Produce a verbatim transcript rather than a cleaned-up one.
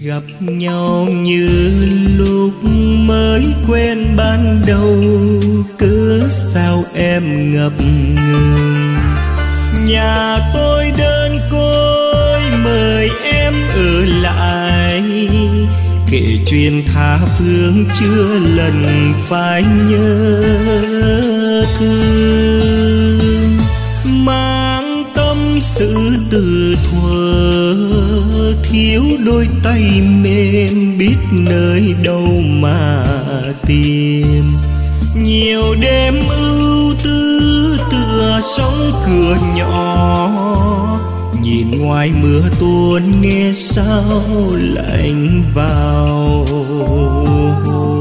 gặp nhau như lúc mới quen ban đầu, cứ sao em ngập ngừng. Nhà tôi đơn côi mời em ở lại, kể chuyện tha phương chưa lần phải nhớ thương. Mang tâm sự từ thuở, thiếu đôi tay mềm biết nơi đâu mà tìm. Nhiều đêm ưu tư tựa sóng cửa nhỏ, nhìn ngoài mưa tuôn nghe sao lạnh vào.